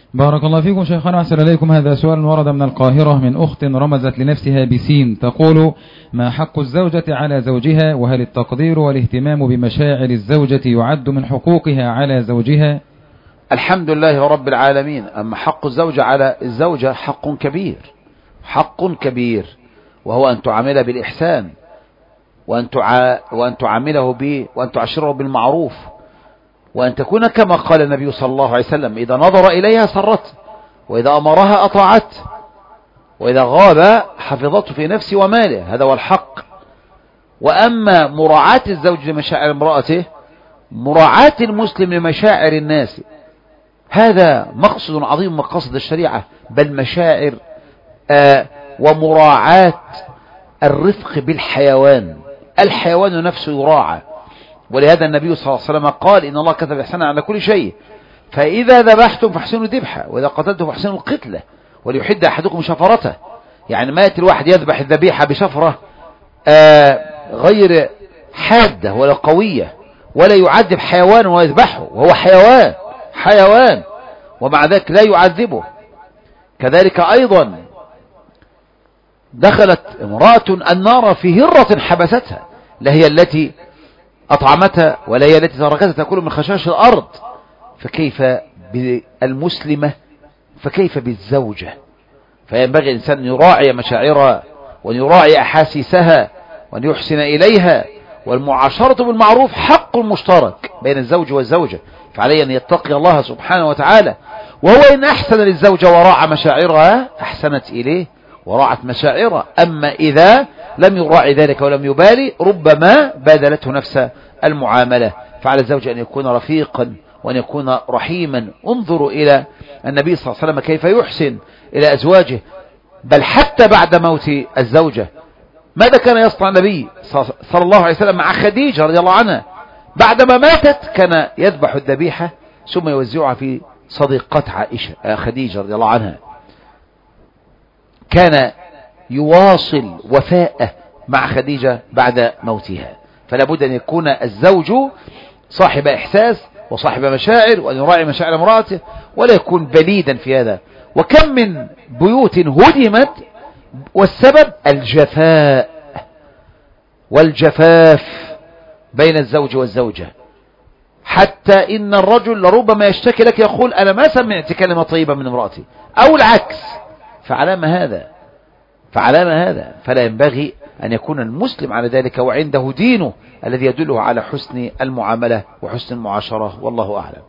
بارك الله فيكم شيخنا، أحسن إليكم. هذا سؤال ورد من القاهرة من أخت رمزت لنفسها بسين، تقول: ما حق الزوجة على زوجها؟ وهل التقدير والاهتمام بمشاعر الزوجة يعد من حقوقها على زوجها؟ الحمد لله رب العالمين. أما حق الزوجة على الزوجة حق كبير، حق كبير، وهو أن تعامله بالإحسان، وأن تعامله وأن تعشره بالمعروف، وأن تكون كما قال النبي صلى الله عليه وسلم: إذا نظر إليها سرت، وإذا أمرها أطاعت، وإذا غاب حفظته في نفسه وماله. هذا هو الحق. وأما مراعاة الزوج لمشاعر امرأته، مراعاة المسلم لمشاعر الناس، هذا مقصد عظيم من مقاصد الشريعة، بل مشاعر ومراعاة الرفق بالحيوان. الحيوان نفسه يراعى، ولهذا النبي صلى الله عليه وسلم قال: إن الله كتب إحسانا على كل شيء، فإذا ذبحتم فاحسنوا الذبحة، وإذا قتلتم فاحسنوا القتلة، وليحد أحدكم شفرته. يعني ما يأتي الواحد يذبح الذبيحة بشفرة غير حادة ولا قوية، ولا يعذب حيوان ويذبحه، وهو حيوان ومع ذلك لا يعذبه. كذلك أيضا دخلت امرأة النار في هرة حبستها، لا هي التي أطعمتها ولا هي التي تركتها تأكل من خشاش الأرض، فكيف بالمسلمة؟ فكيف بالزوجة؟ فينبغي الإنسان أن يراعي مشاعرها، وأن يراعي أحاسيسها، وأن يحسن إليها. والمعاشرة بالمعروف حق مشترك بين الزوج والزوجة، فعليه أن يتقي الله سبحانه وتعالى. وهو إن أحسن للزوجة وراعى مشاعرها أحسنت إليه وراعت مشاعرها. أما إذا لم يراعي ذلك ولم يبالي، ربما باذلته نفس المعاملة. فعلى الزوج أن يكون رفيقا وأن يكون رحيما. انظروا إلى النبي صلى الله عليه وسلم كيف يحسن إلى أزواجه، بل حتى بعد موت الزوجة ماذا كان يصنع النبي صلى الله عليه وسلم مع خديجة رضي الله عنها؟ بعدما ماتت كان يذبح الذبيحة ثم يوزعها في صديقات عائشة خديجة رضي الله عنها. كان يواصل وفاءه مع خديجة بعد موتها. فلا بد أن يكون الزوج صاحب إحساس وصاحب مشاعر، وأن يراعي مشاعر امرأته ولا يكون بليدا في هذا. وكم من بيوت هدمت والسبب الجفاء والجفاف بين الزوج والزوجة، حتى إن الرجل لربما يشتكي لك يقول: أنا ما سمعت كلمة طيبة من امرأتي، أو العكس. فعلامة هذا فلا ينبغي أن يكون المسلم على ذلك وعنده دينه الذي يدله على حسن المعاملة وحسن المعاشرة، والله أعلم.